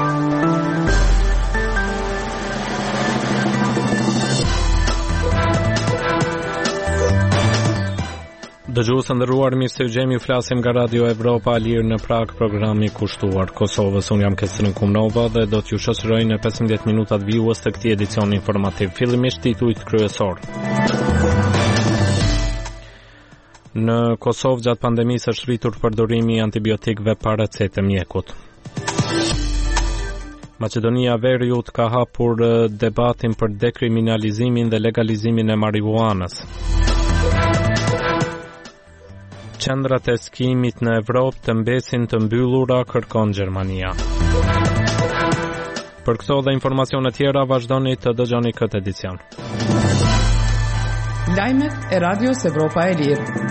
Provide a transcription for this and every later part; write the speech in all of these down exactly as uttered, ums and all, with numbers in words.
Dëgjues të nderuar, mirë se u gjemi, flasim nga Radio Evropa e Lirë në Prag, programi kushtuar Kosovës. Unë jam Kestrin Kumnova dhe do t'ju shoqëroj në pesëmbëdhjetë minutat vijues të këtij edicioni informativ. Fillimisht titujt kryesor. Në Kosovë gjatë pandemisë është rritur përdorimi i antibiotikëve pa recetë mjekut. Maqedonia e Veriut ka hapur debatin për dekriminalizimin dhe legalizimin e marijuanës. Qendrat e skimit në Evropë të mbesin të mbyllura, kërkon Gjermania. Për këto dhe informacione tjera vazhdoni të dëgjoni këtë edicion. Lajmet e Radios Evropa e Lirë.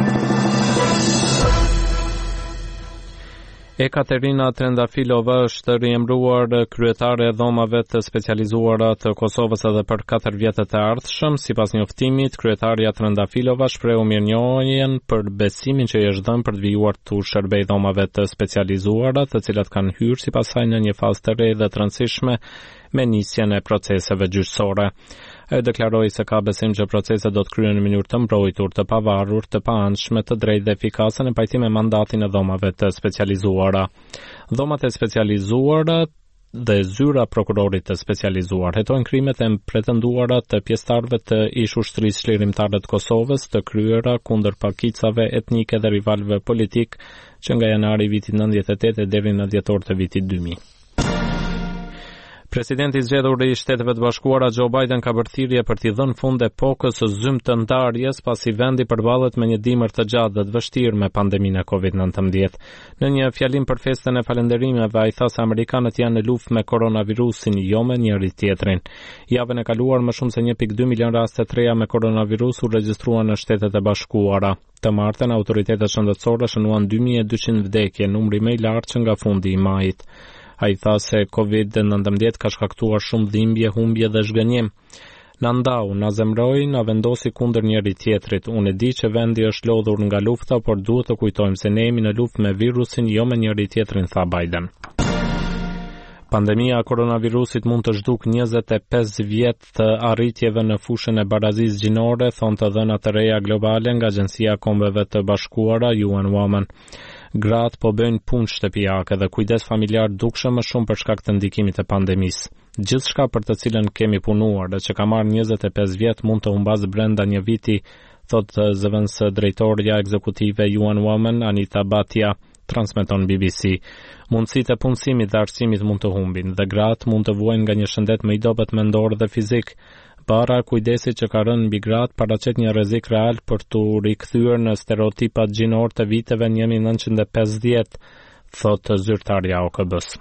Ekaterina Trendafilova është riemëruar kryetare e dhomave të specializuara të Kosovës edhe për katër vjetët e ardhshëm. Sipas njoftimit, kryetaria Trendafilova shprehu mirënjohjen për besimin që i është dhënë për të vijuar të shërbej dhomave të specializuara, të cilat kanë hyrë sipas saj në një fazë të re dhe të rëndësishme me nisjen e proceseve gjyqësore. Ajo deklaroi se ka besim që proceset do të kryhen në mënyrë të mbrojtur, të pavarur, të paanshme, të drejtë dhe efikase në pajtim me mandatin e dhomave të specializuara. Dhomat e specializuara dhe zyra prokurorit të specializuar hetojnë krimet e pretenduara të pjesëtarëve të ish ushtrisë çlirimtare të Kosovës të kryera kundër pakicave etnike dhe rivalëve politik që nga janari i vitit nëntëdhjetë e tetë deri në dhjetor të vitit dy mijë. Presidenti i zgjedhur i Shteteve të Bashkuara Joe Biden ka bërë thirrje për t'i dhënë fund epokës së zymë të ndarjes pasi vendi përballet me një dimër të gjatë dhe të vështirë me pandeminë e kovid nëntëmbëdhjetë. Në një fjalim për festën e falënderimeve, ai tha se amerikanët janë në luftë me koronavirusin, jo me njëri tjetrin. Javën e kaluar më shumë se një pikë dy milion raste të reja me koronavirus u regjistruan në Shtetet e Bashkuara. Të martën, autoritetet shëndetësore shënuan dy mijë e dyqind vdekje, numri më i lartë që nga fundi i majit. Ai tha se kovid nëntëmbëdhjetë ka shkaktuar shumë dhimbje, humbje dhe zhgënjim. Na ndau, na zemroi, na vendosi kundër njëri tjetrit. Unë e di që vendi është lodhur nga lufta, por duhet të kujtojmë se ne jemi në luftë me virusin, jo me njëri tjetrin, tha Biden. Pandemia e koronavirusit mund të zhduk njëzet e pesë vjet të arritjeve në fushën e barazisë gjinore, thonë të dhënat të reja globale nga Agjencia e Kombeve të Bashkuara U N Women. Gratë po bëjnë punë shtëpiake dhe kujdes familjar dukshëm më shumë për shkak të ndikimit të pandemisë. Gjithçka për të cilën kemi punuar dhe që ka marrë njëzet e pesë vjet mund të humbas brenda një viti, thotë zëvendës drejtoria ekzekutive U N Women Anita Batia, transmeton B B C. Mundësitë e punësimit dhe arsimit mund të humbin dhe gratë mund të vuajnë nga një shëndet më i dobët mendor dhe fizik. Bara kujdesit që ka rënë mbi gratë paraqet një rrezik real për të rikthyer në stereotipat gjinor të viteve një mijë e nëntëqind e pesëdhjetë, thotë zyrtarja O K B-s.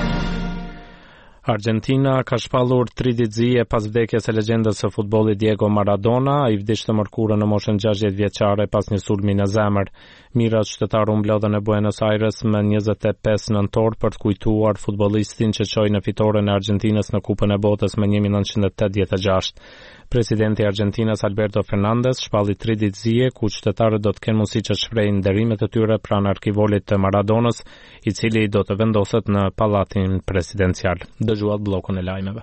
Argentina ka shpallur tri ditë zije pas vdekjes së legjendës së futbollit Diego Maradona. Ai vdiq të mërkurën në moshën gjashtëdhjetë vjeçare pas një sulmi në zemër. Mirat shtetare u mblodhen në Buenos Aires më njëzet e pesë nëntor për të kujtuar futbollistin që çoi në fitoren e Argentinës në Kupën e Botës më një mijë e nëntëqind e tetëdhjetë e gjashtë. Presidenti i Argentinës Alberto Fernandez shpalli tri ditë zije ku qytetarët do të kenë mundësi që shprehin nderimet e tyre pranë arkivolit të Maradonës, i cili do të vendoset në pallatin presidencial. Dëgjuat bllokun e lajmeve.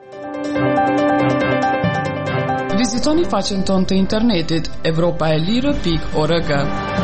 Vizitoni faqen tonë të internetit evropa e lirë pikë org.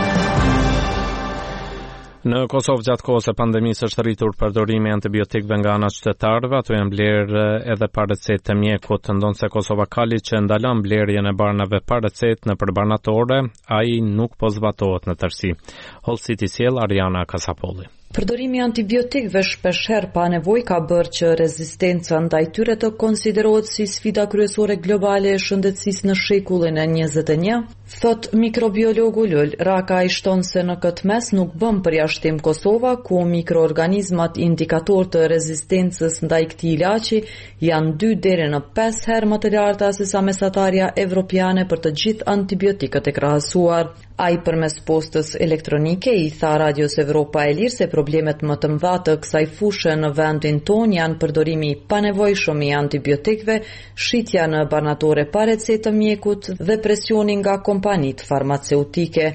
Në Kosovë gjatë kohës e pandemisë është rritur përdorimi i antibiotikëve nga ana qytetarëve, ato janë blerë edhe pa recetë të mjekut, ndonse Kosova Kali që ndalon blerjen e barnave pa recetë nëpër barnatore, ai nuk po zbatohet në tërësi. Hall City sjell Ariana Kasapolli. Përdorimi i antibiotikëve shpeshherë pa nevojë ka bërë që rezistenca ndaj tyre të konsiderohet si sfida kryesore globale e shëndetësisë në shekullin e njëzet e një, thot mikrobiologu Lul Raka. I shton se në këtë mes nuk bën përjashtim Kosova, ku mikroorganizmat indikator të rezistencës ndaj këtij ilaçi janë dy deri në pesë herë më të larta se sa mesatarja evropiane për të gjithë antibiotikët e krahasuar. Ai përmes postës elektronike i tha Radios Evropa e Lirë se problemet më të mëdha të kësaj fushë në vendin tonë janë përdorimi i panevojshëm i antibiotikëve, shitja në barnatore pa recetë të mjekut dhe presioni nga kompanitë farmaceutike.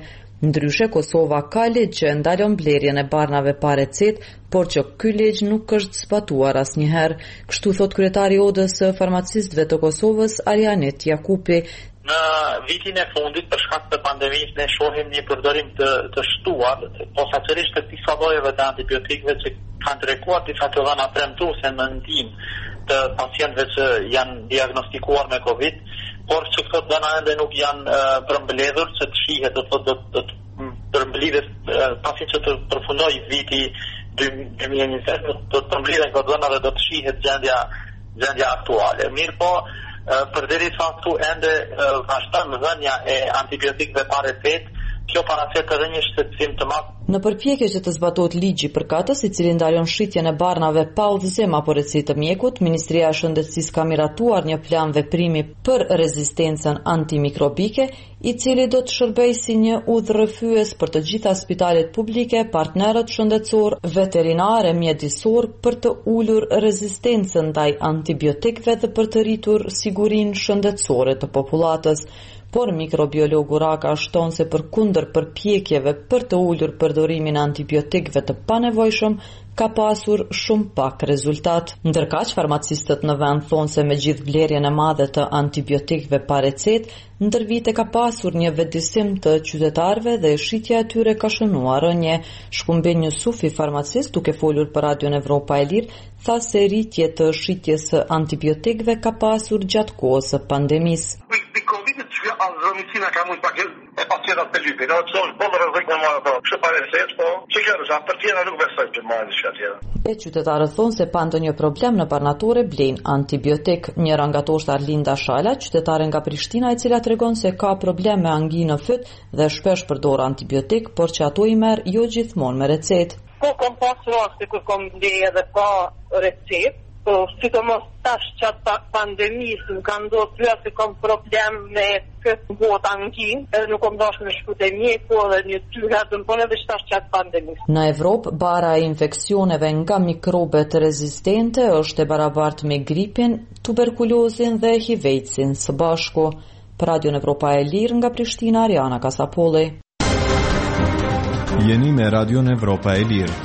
Ndryshe, Kosova ka ligj që ndalon blerjen e barnave pa recetë, por që ky ligj nuk është zbatuar asnjëherë, kështu thot kryetari i Odës së farmacistëve të Kosovës, Arianit Jakupi. Në vitin e fundit, për shkak të pandemisë, ne shohim një përdorim të, të shtuar, posaçërisht të disa llojeve të antibiotikëve që kanë treguar disa të dhëna premtuese në ndihmë të pacientëve që janë diagnostikuar me Covid, por që këto dhëna ende nuk janë uh, përmbledhur, që të shihet do të do të përmbledhet uh, pasi që të përfundoj viti dy mijë e njëzet, do të përmbledhen këto dhëna dhe do të shihet gjendja gjendja aktuale. Mirë po, uh, përderisa këtu ende uh, vazhdon dhënia e antibiotikëve pa recetë, kjo paraqet edhe një shqetësim të madh. Në përpjekje që të zbatohet ligji përkatës, i cili ndalon shitjen e barnave pa udhëzim apo recetë të mjekut, Ministria e Shëndetësisë ka miratuar një plan veprimi për rezistencën antimikrobike, i cili do të shërbejë si një udhërrëfyes për të gjitha spitalet publike, partnerët shëndetësor, veterinare, mjedisor për të ulur rezistencën ndaj antibiotikëve dhe për të rritur sigurinë shëndetësore të popullatës. Por mikrobiologu Raka shton se përkundër përpjekjeve për të ulur përdorimin e antibiotikëve të panevojshëm, ka pasur shumë pak rezultat. Ndërkaq, farmacistët në vend thonë se me gjithë blerjen e madhe të antibiotikëve pa recetë, ndër vite ka pasur një vetëdijsim të qytetarëve dhe shitja e tyre ka shënuar rënje. Shkumbin Jusufi, farmacist, duke folur për Radion Evropa e Lirë, tha se rritje të shitjes së antibiotikëve ka pasur gjatë kohës së pandemisë. Medicina ka mund pak e pacientat të lypi, no, që është bëllë rëzik në marë të kështë pare set, po, që kjo është, për tjena nuk besoj që marë në shka tjena. E qytetarët thonë se pa ndonjë problem në barnatore blejnë antibiotik. Njëra nga to është Arlinda Shala, qytetare nga Prishtina, e cila tregon se ka problem me anginë në fyt dhe shpesh përdor antibiotik, por që ato i merr jo gjithmonë me recetë. Po kom pas raste kur kom blej edhe pa recetë. Po, sidomos tash qatë pandemisë, më kanë do të se kom problem me këtë botë anginë, edhe nuk kom dash me shkute mjeku edhe një dy herë më pone dhe shtash qatë pandemisë. Në Evropë, bara e infeksioneve nga mikrobet rezistente është e barabartë me gripin, tuberkulozin dhe H I V-sin së bashku. Për Radion Evropa e Lirë nga Prishtina, Ariana Kasapolli. Jeni me Radion Evropa e Lirë.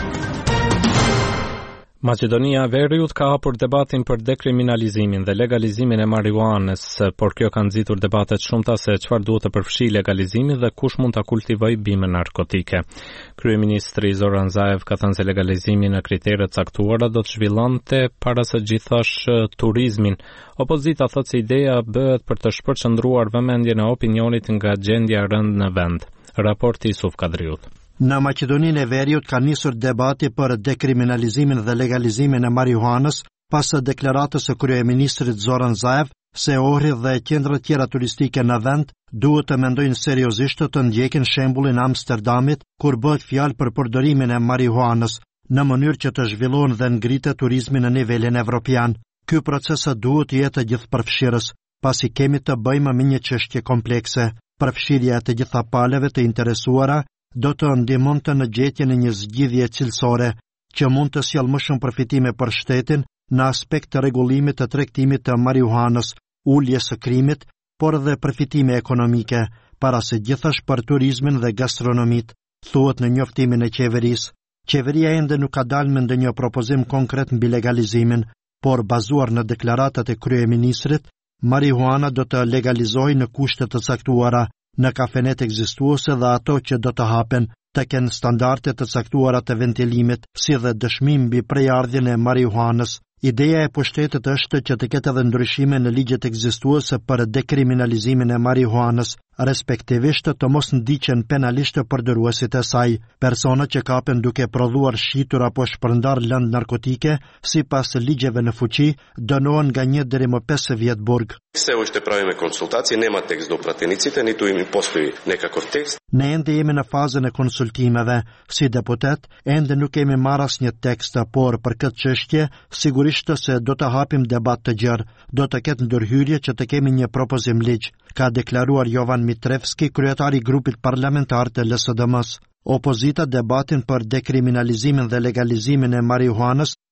Maqedonia e Veriut ka hapur debatin për dekriminalizimin dhe legalizimin e marijuanës, por kjo ka nxitur debatet shumëta se çfarë duhet të përfshijë legalizimi dhe kush mund ta kultivojë bime narkotike. Kryeministri Zoran Zaev ka thënë se legalizimi në kriteret caktuara do të zhvillonte para së gjithash turizmin. Opozita thotë se ideja bëhet për të shpërqendruar vëmendjen e opinionit nga gjendja e rëndë në vend. Raporti Isuf Kadriut. Në Maqedoninë e Veriut ka nisur debati për dekriminalizimin dhe legalizimin e marijuanës pas deklaratës së kryeministrit Zoran Zaev se ohri dhe qendrat tjera turistike në vend duhet të mendojnë seriozisht të ndjekin shembullin e Amsterdamit kur bëhet fjalë për përdorimin e marijuanës në mënyrë që të zhvillohen dhe ngritet turizmi në nivelin evropian. Ky proces duhet të jetë gjithëpërfshirës, pasi kemi të bëjmë me një çështje komplekse. Përfshirja e të gjitha palëve të interesuara do të ndihmonte në gjetjen e një zgjidhje cilësore që mund të sjellë më shumë përfitime për shtetin në aspekt të rregullimit të tregtimit të marijuanës, uljes së krimit, por edhe përfitime ekonomike, para se gjithash për turizmin dhe gastronomit, thuhet në njoftimin e qeverisë. Qeveria ende nuk ka dalë me ndonjë propozim konkret mbi legalizimin, por bazuar në deklaratat e kryeministrit, marijuana do të legalizohej në kushte të caktuara në kafenet ekzistuese dhe ato që do të hapen të kenë standarde të caktuara të ventilimit, si dhe dëshmim mbi prejardhjen e marijuanës. Ideja e pushtetit është që të ketë edhe ndryshime në ligjet ekzistuese për dekriminalizimin e marijuanës, respektivisht të mos ndiqen penalisht përdorësit e saj. Persona që kapen duke prodhuar, shitur apo shpërndar lëndë narkotike, sipas ligjeve në fuqi, dënohen nga një deri më pesë vjet burg. Все още правиме консултации, нема текст до пратениците, ниту им постои некаков текст. Ne ende jemi në fazën e konsultimeve. Si deputet, ende nuk kemi marrë asnjë tekst, por për këtë çështje sigurisht se do të hapim debat të gjerë. Do të ketë ndërhyrje që të kemi një propozim ligj, ka deklaruar Jovan Mitrevski, kryetari i grupit parlamentar të L S D M-s. Opozita debatin për dekriminalizimin dhe legalizimin e marijuanës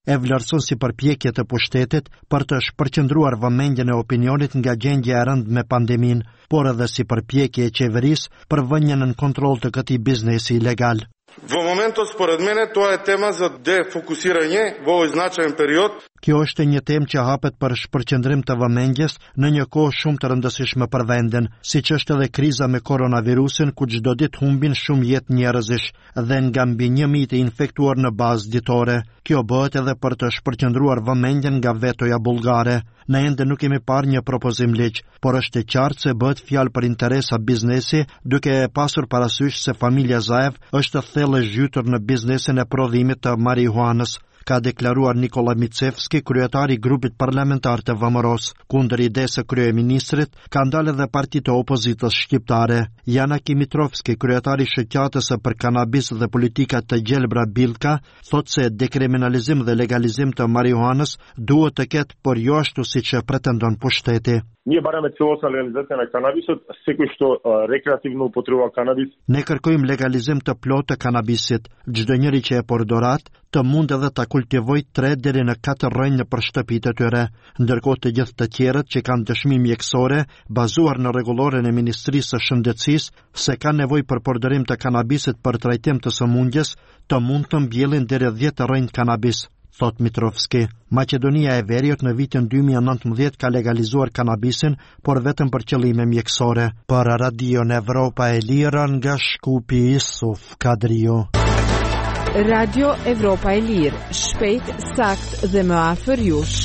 e vlerëson si përpjekje të pushtetit për të shpërqendruar vëmendjen e opinionit nga gjendja e rëndë me pandeminë, por edhe si përpjekje e qeverisë për vënien në kontroll të këtij biznesi ilegal. Во моментот според мене тоа е тема за defokusiranje во овој значаен период. Kjo është një temë që hapet për shpërqendrim të vëmendjes në një kohë shumë të rëndësishme për vendin, siç është edhe kriza me koronavirusin, ku çdo ditë humbin shumë jetë njerëzish dhe nga mbi një mijë të infektuar në bazë ditore. Kjo bëhet edhe për të shpërqendruar vëmendjen nga vetoja bullgare. Ne ende nuk kemi parë një propozim ligj, por është e qartë se bëhet fjalë për interesa biznesi, duke pasur parasysh se familja Zaev është thellë zhytur në biznesin e prodhimit të marihuanës, ka deklaruar Nikola Micevski, kryetari i grupit parlamentar të V M R-os. Kundër idesë së kryeministrit ka ndalë edhe partitë e opozitës shqiptare. Jana Kimitrovski, kryetari i shoqatës për kanabis dhe politika të gjelbra Billka, thotë se dekriminalizim dhe legalizim të marihuanës duhet të ketë, por jo ashtu siç pretendon pushteti. Ние бараме целосна легализација на канабисот, секој што uh, рекреативно употребува канабис. Ne kërkojmë legalizim të plotë të kanabisit. Çdo njeri që e përdorat të mund edhe ta kultivojë tre deri në katër rrënjë në shtëpitë e tyre, ndërkohë të gjithë të tjerët që kanë dëshmi mjekësore bazuar në rregulloren e Ministrisë së Shëndetësisë se kanë nevojë për përdorim të kanabisit për trajtim të sëmundjes, të mund të mbjellin deri dhjetë rrënjë kanabis, thot Mitrovski. Maqedonia e Veriut në vitin dy mijë e nëntëmbëdhjetë ka legalizuar kanabisin, por vetëm për qëllime mjekësore. Për Radion Evropa e Lirë nga Shkupi, Isuf Kadrio. Radio Evropa e Lirë, shpejt, sakt dhe më afër jush.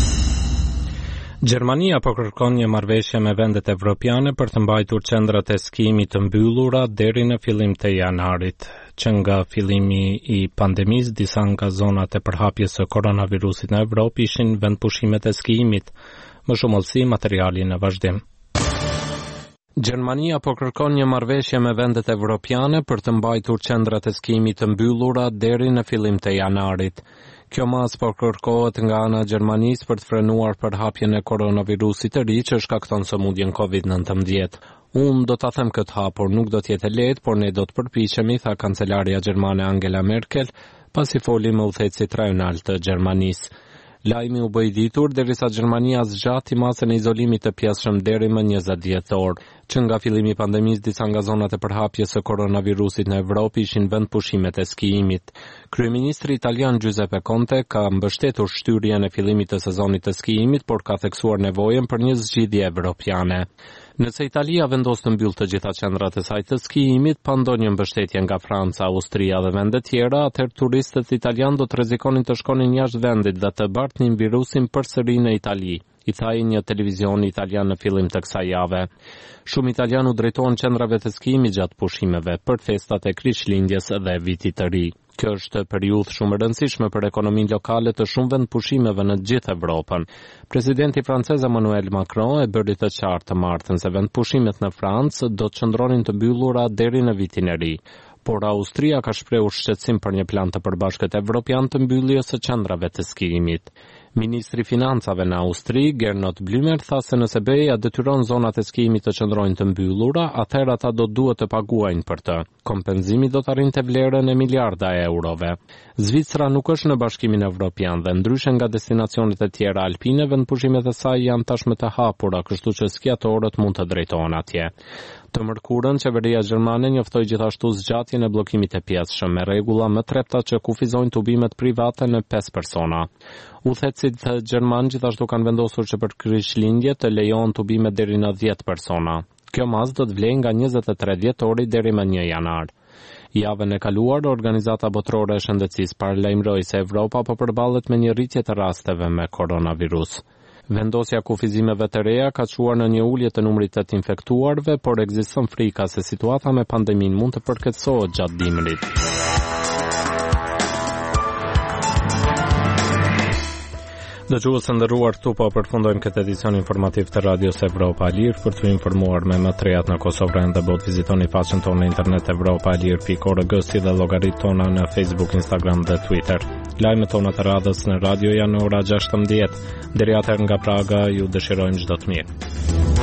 Gjermania po kërkon një marrëveshje me vendet evropiane për të mbajtur qendrat e skijimit të mbyllura deri në fillim të janarit. Që nga fillimi i pandemisë, disa nga zonat e përhapjes së koronavirusit në Evropë ishin vendpushimet e skijimit. Më shumë olsi materiali në vazhdim. Gjermania po kërkon një marrëveshje me vendet evropiane për të mbajtur qendrat e skijimit të mbyllura deri në fillim të janarit. Kjo mas po kërkohet nga ana e Gjermanisë për të frenuar përhapjen e koronavirusit të ri që shkakton sëmundjen covid nëntëmbëdhjetë. Unë do ta them këtë hapur, nuk do t'jetë lehtë, por ne do të përpiqemi, tha kancelaria gjermane Angela Merkel, pasi foli me udhëheqësit rajonal të Gjermanisë. Lajmi u bë i ditur derisa Gjermania zgjati masën e izolimit të pjesshëm deri më njëzet dhjetor. Që nga fillimi i pandemisë, disa nga zonat e përhapjes së koronavirusit në Evropë ishin vendpushimet e skijimit. Kryeministri italian Giuseppe Conte ka mbështetur shtyrjen e fillimit të sezonit të skijimit, por ka theksuar nevojën për një zgjidhje evropiane. Nëse Italia vendos të mbyllë të gjitha qendrat e saj të skijimit, pa ndonjë mbështetje nga Franca, Austria dhe vende tjera, atëherë turistët italian do të rrezikonin të shkonin jashtë vendit dhe të bartnin virusin përsëri në Itali, i thaj një televizion italian në fillim të kësaj jave. Shumë italian u drejtohen qendrave të skijimit gjatë pushimeve për festat e Krishtlindjes dhe Vitit të Ri. Kjo është periudhë shumë e rëndësishme për ekonominë lokale të shumë vendpushimeve në gjithë Evropën. Presidenti francez Emmanuel Macron e bëri të qartë të martën se vendpushimet në Francë do të qëndronin të mbyllura deri në Vitin e Ri. Por Austria ka shprehur shqetësim për një plan të përbashkët evropian të mbylljes së qendrave të skijimit. Ministri Financave në Austri, Gernot Blümer, tha se nëse B E A detyron zonat e skijimit të qëndrojnë të mbyllura, atëherë ata do duhet të paguajnë për të. Kompenzimi do të arrinte vlerën e miliarda eurove. Zvicra nuk është në Bashkimin Evropian dhe ndryshe nga destinacionet e tjera alpine, vendpushimet e saj janë tashmë të hapura, kështu që skiatorët mund të drejtohen atje. Të mërkurën, qeveria gjermane njoftoi gjithashtu zgjatjen e bllokimit të pjesshëm me rregulla më trepta që kufizojnë tubimet private në pesë persona. Udhëheqësit gjerman gjithashtu kanë vendosur që për Krishtlindje të lejohen tubimet deri në dhjetë persona. Kjo mas do të vlejë nga njëzet e tre dhjetori deri më një janar. Javën e kaluar, Organizata Botërore e Shëndetësisë paralajmëroi se Evropa po përballet me një rritje të rasteve me koronavirus. Vendosja kufizimeve të reja ka çuar në një ulje të numrit të infektuarve, por ekziston frika se situata me pandemin mund të përkeçësohet gjatë dimrit. Dëgjues të nderuar, këtu po përfundojmë këtë edicion informativ të Radios Evropa e Lirë. Për të informuar me më të reja në Kosovë dhe botë, vizitoni faqen tonë në internet evropa e lirë pikë org si dhe llogaritë tona në Facebook, Instagram dhe Twitter. Lajmet tona të radhës në radio janë në ora gjashtëmbëdhjetë. Deri atëherë nga Praga ju dëshirojmë çdo të mirë.